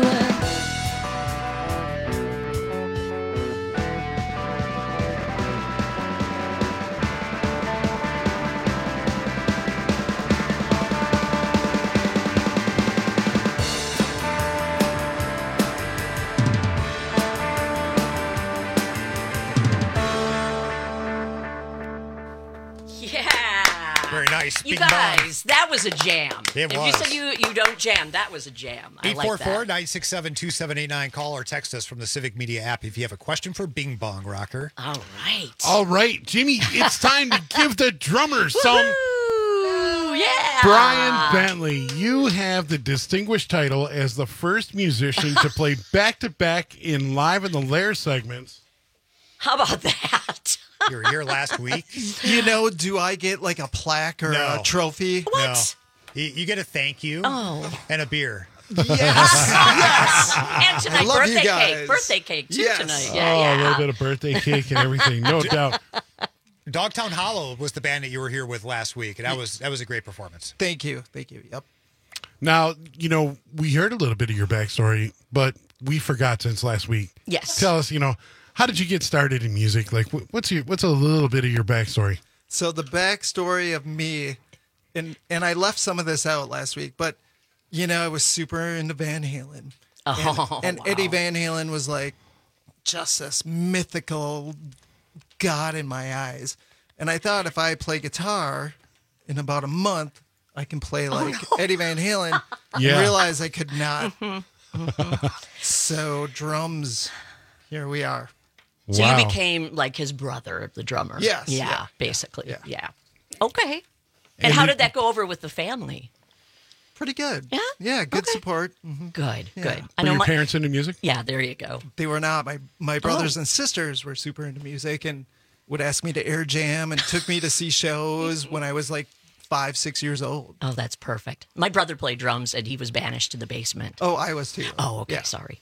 You Bing guys, that was a jam. It if was. you said you, you don't jam, that was a jam. I eight like four four, that. nine six seven, two seven eight nine. Call or text us from the Civic Media app if you have a question for Bing Bong Rocker. All right. All right, Jimmy, it's time to give the drummer some. Ooh, yeah. Brian Bentley, you have the distinguished title as the first musician to play back-to-back in Live in the Lair segments. How about that? You were here last week. You know, do I get like a plaque or No. a trophy? What? No. You, you get a thank you Oh. and a beer. Yes, yes. And tonight, I love birthday you guys. cake. Birthday cake, too, Yes. tonight. Oh, Yeah, a yeah. little bit of birthday cake and everything, no doubt. Dogtown Hollow was the band that you were here with last week, and that was that was a great performance. Thank you. Thank you. Yep. Now, you know, we heard a little bit of your backstory, but we forgot since last week. Yes. Tell us, you know, how did you get started in music? Like, wh- what's your what's a little bit of your backstory? So the backstory of me, and and I left some of this out last week, but you know, I was super into Van Halen. Oh, and, and wow. Eddie Van Halen was like just this mythical god in my eyes. And I thought if I play guitar in about a month, I can play like Oh, no. Eddie Van Halen. Yeah. And realized I could not. Mhm. So drums, here we are. So Wow. you became like his brother, the drummer. Yes, Yeah, yeah, basically. yeah. Yeah. Okay. And, And how you- did that go over with the family? Pretty good. Yeah? Yeah, good Okay. support. Mhm. Good, Yeah. good. I Were know your my parents into music? Yeah, there you go. They were not. My my brothers Oh. and sisters were super into music and would ask me to air jam and took me to see shows when I was like five, six years old. Oh, that's perfect. My brother played drums and he was banished to the basement. Oh, I was too. Oh, okay, Yeah. sorry.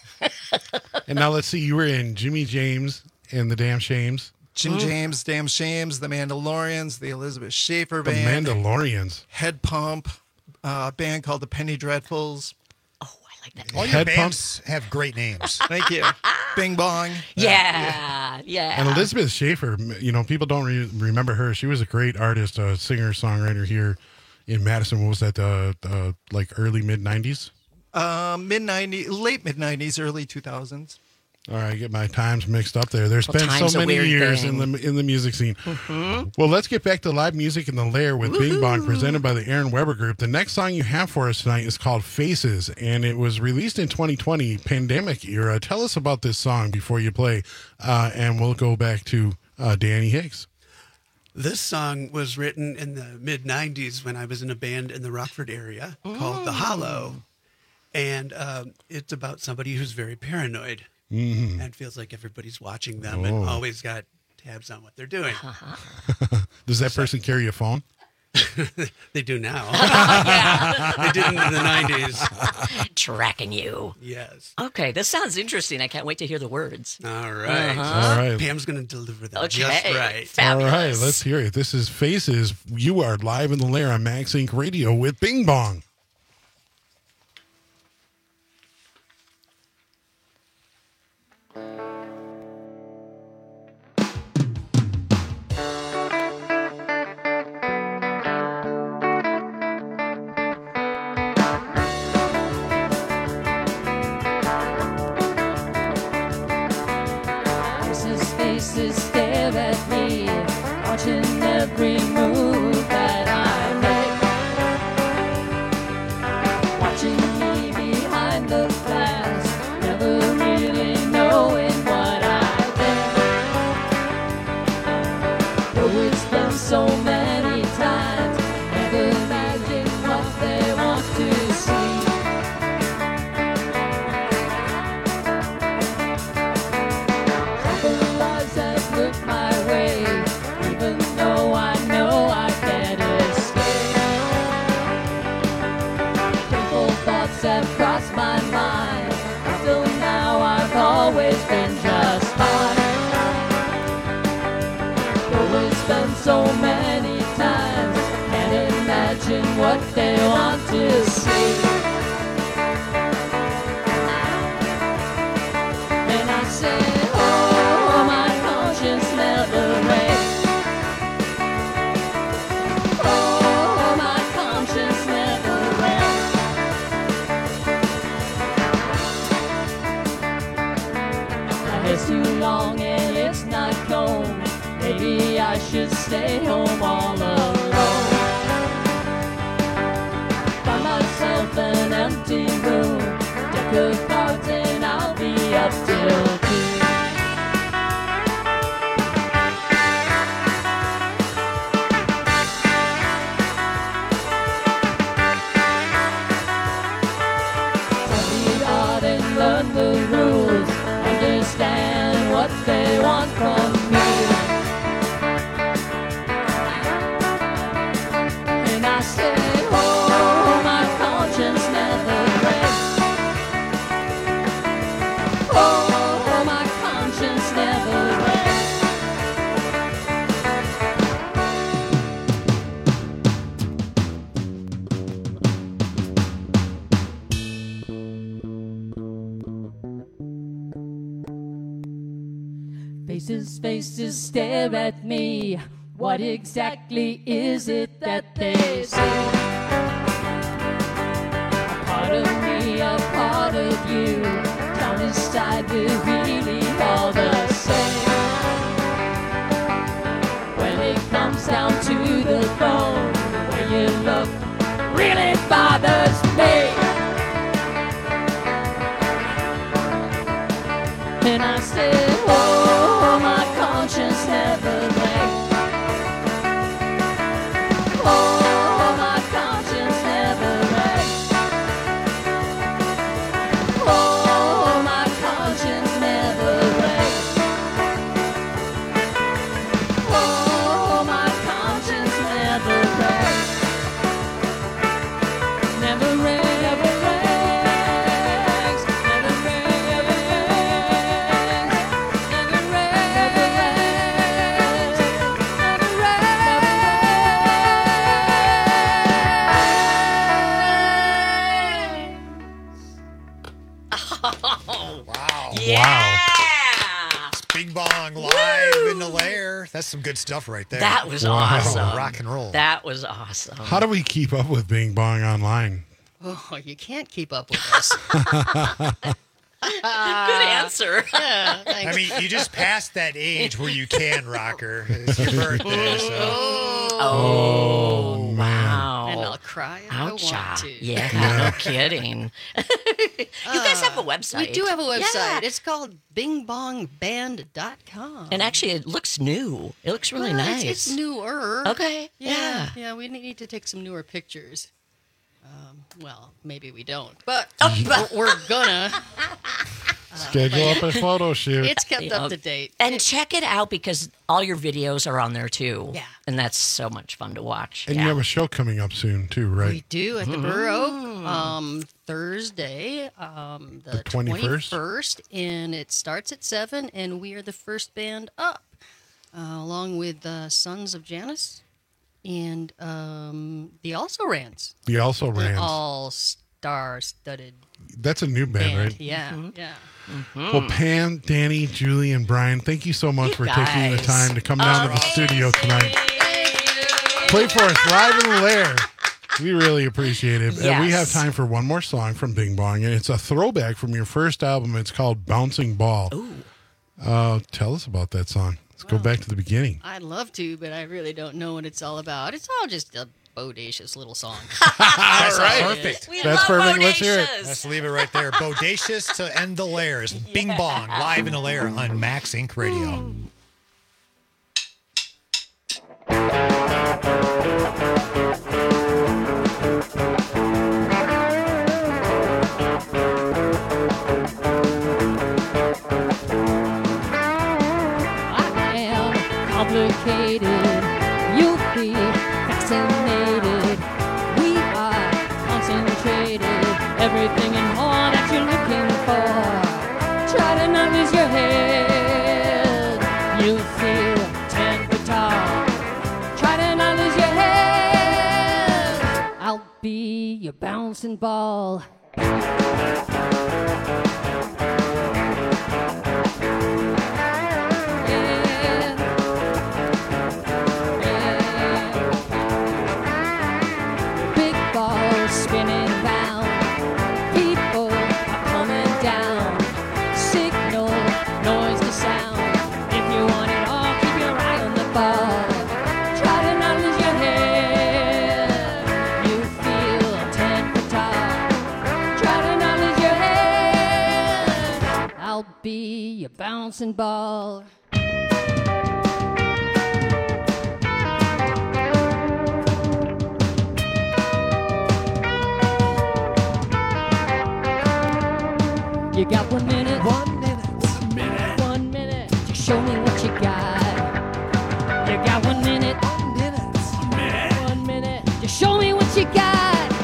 And now let's see, you were in Jimmy James and the Damn Shames. Jim James, Damn Shames, The Mandalorians, the Elizabeth Schaefer The Band, Mandalorians. Head Pump, uh, a band called the Penny Dreadfuls. All your Head bands have great names. Thank you. Bing Bong. Yeah, yeah. And Elizabeth Schaefer, you know, people don't re- remember her. She was a great artist, a singer, songwriter here in Madison. What was that, uh, uh, like early, mid nineties? Uh, mid nineties, late mid nineties, early two thousands. All right, I get my times mixed up there. There's Well, been time's so a many weird years thing. in the in the music scene. Mm-hmm. Well, let's get back to live music in the Lair with Bing Bong, presented by the Aaron Weber Group. The next song you have for us tonight is called Faces, and it was released in twenty twenty, pandemic era. Tell us about this song before you play, uh, and we'll go back to uh, Danny Hicks. This song was written in the mid nineties when I was in a band in the Rockford area called The Hollow. And um, it's about somebody who's very paranoid Mhm. and feels like everybody's watching them Oh. and always got tabs on what they're doing. Does that person carry a phone? They do now. Yeah. They didn't in the nineties. Tracking you. Yes. Okay, this sounds interesting. I can't wait to hear the words. All right. Uh-huh. All right. Pam's going to deliver them Okay. just right. Fabulous. All right, let's hear it. This is Faces. You are live in the Lair on Max Inc Radio with Bing Bong. Faces, faces stare at me, watching every move that I make. Watching me behind the glass, never really knowing what I think. Though it's been so many times, never imagine what they want to see. Couple lives have looked my way, even though I know I can't escape. Painful thoughts have crossed my mind, still now I've always been just fine. Though it's been so many times, can't imagine what they want to see. And I say, oh, my conscience never rests. Oh, my conscience never rests. My hair's too long and it's not combed. Maybe I should stay home all alone. empty room, deck of cards, and I'll be up till two. Study hard and learn the rules, understand what they want from me. And I say, oh, my conscience never rests. Oh, my conscience never rests. Faces, faces stare at me. What exactly is it that they say? A part of me, a part of you, down inside we're really all the same. When it comes down to the bone, the way you look really bothers me. And I said, oh, my conscience never rests. Oh, my conscience never rests. Oh, my conscience never rests. Oh, my conscience never rests. Never rests, never rests, never Yeah. It's Bing Bong live in the lair. That's some good stuff right there. That was awesome. Rock and roll. That was awesome. How do we keep up with Bing Bong online? Oh, you can't keep up with us. Good answer. Yeah, I thanks. mean, you just passed that age where you can, Rocker. It's your birthday, so. Oh, wow. And I'll cry if I Oucha. want to. Yeah, no kidding. You guys have a website. We do have a website. Yeah. It's called bing bong band dot com. And actually, it looks new. It looks really Well, nice. It's, it's newer. Okay, yeah. Yeah, we need to take some newer pictures. Um, well, maybe we don't, but Oh, we're, we're gonna. Schedule up a photo shoot. It's kept up to date. And check it out because all your videos are on there too. Yeah. And that's so much fun to watch. And yeah. you have a show coming up soon, too, right? We do at the Burr Oak um, Thursday, um, the, The twenty-first? twenty-first, and it starts at seven, and we are the first band up, uh, along with uh, Sons of Janus and um, the Also Rans. The Also An Rans. all star-studded That's a new band, band. right? Yeah, Mm-hmm. yeah. Well, Pam, Danny, Julie, and Brian, thank you so much You for taking the guys time to come down to the studio tonight. Play for us live in the lair. We really appreciate it. And we have Yes. time for one more song from Bing Bong, and it's a throwback from your first album. It's called Bouncing Ball. Ooh. Uh, tell us about that song. Let's go back to the beginning. I'd love to, but I really don't know what it's all about. It's all just a bodacious little song. That's right. perfect. We That's love perfect. Let's hear it. bodacious. Let's leave it right there. Bodacious to end the lairs. Bing Bong live in the lair on Max Inc Radio. I am complicated. You'll be fascinated. We are concentrated. Everything and more that you're looking for. Try to not lose your head. You'll feel ten foot tall. Try to not lose your head. I'll be your bouncing ball. Big ball spinning round. People are coming down. Signal, noise to sound. If you want it all, keep your eye on the ball. Try to not lose your head. You feel ten foot tall. be your bouncing ball. You got one minute, one minute, one minute, one minute to show me what you got. You got one minute, one minute, one minute, one minute to show me what you got.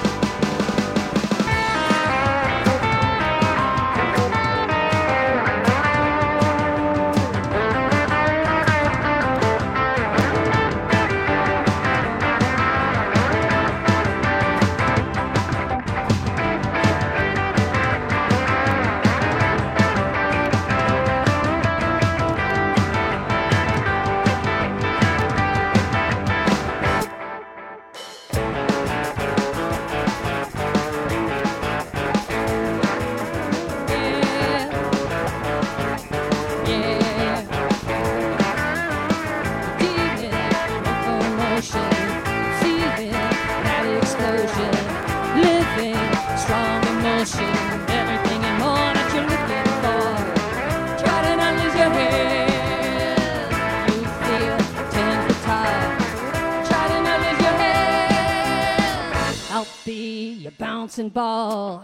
Bouncing ball.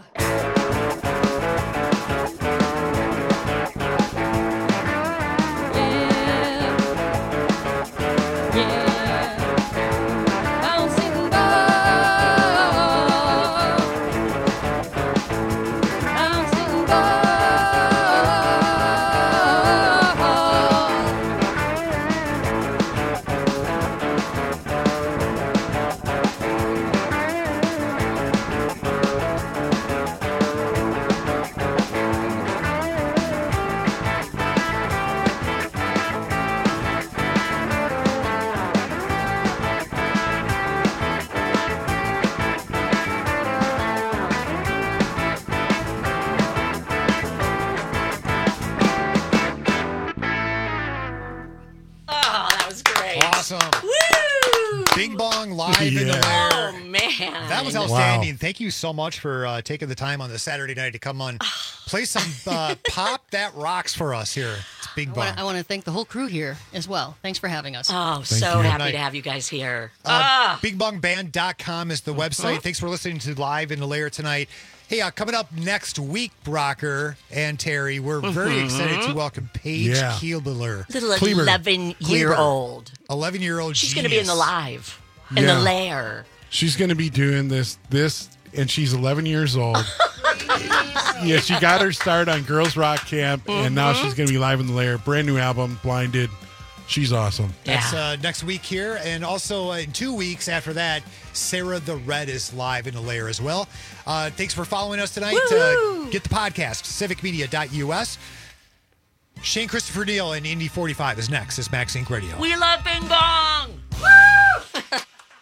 That was outstanding. Wow. Thank you so much for uh, taking the time on the Saturday night to come on, play some uh, pop that rocks for us here. It's Bing Bong. I want to thank the whole crew here as well. Thanks for having us. Oh, Thank so you. happy to have you guys here. Uh, ah. bing bong band dot com is the website. Uh-huh. Thanks for listening to Live in the Lair tonight. Hey, uh, coming up next week, Rocker and Terry, we're very mm-hmm. excited to welcome Paige yeah. Keebler. Little eleven-year-old. eleven-year-old She's going to be in the Live, in yeah. the Lair. She's going to be doing this, this, and she's eleven years old. Yeah, she got her start on Girls Rock Camp, mm-hmm. and now she's going to be Live in the Lair. Brand new album, Blinded. She's awesome. That's yeah. uh, next week here. And also uh, in two weeks after that, Sarah the Red is live in the Lair as well. Uh, thanks for following us tonight. Uh, get the podcast, civic media dot U S. Shane Christopher Neal and Indy forty-five is next. It's Max Inc Radio. We love Bing Bong. Woo!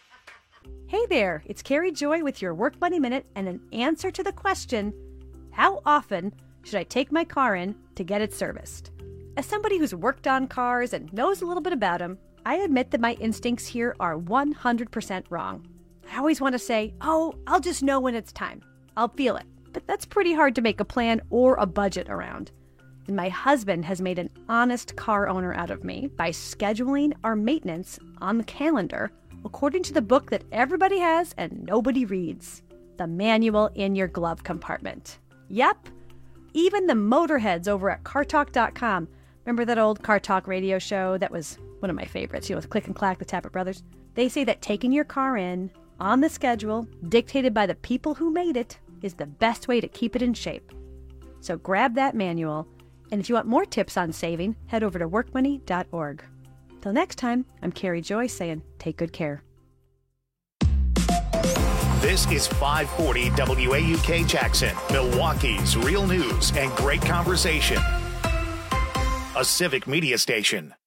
Hey there, it's Carrie Joy with your Work Money Minute and an answer to the question, how often should I take my car in to get it serviced? As somebody who's worked on cars and knows a little bit about them, I admit that my instincts here are one hundred percent wrong. I always want to say, oh, I'll just know when it's time. I'll feel it. But that's pretty hard to make a plan or a budget around. And my husband has made an honest car owner out of me by scheduling our maintenance on the calendar according to the book that everybody has and nobody reads, the manual in your glove compartment. Yep, even the motorheads over at car talk dot com. Remember that old Car Talk radio show that was one of my favorites, you know, with Click and Clack, the Tappet Brothers? They say that taking your car in on the schedule, dictated by the people who made it, is the best way to keep it in shape. So grab that manual, and if you want more tips on saving, head over to work money dot org. Till next time, I'm Carrie Joy saying, take good care. This is five forty W A U K Jackson, Milwaukee's real news and great conversation. A Civic Media station.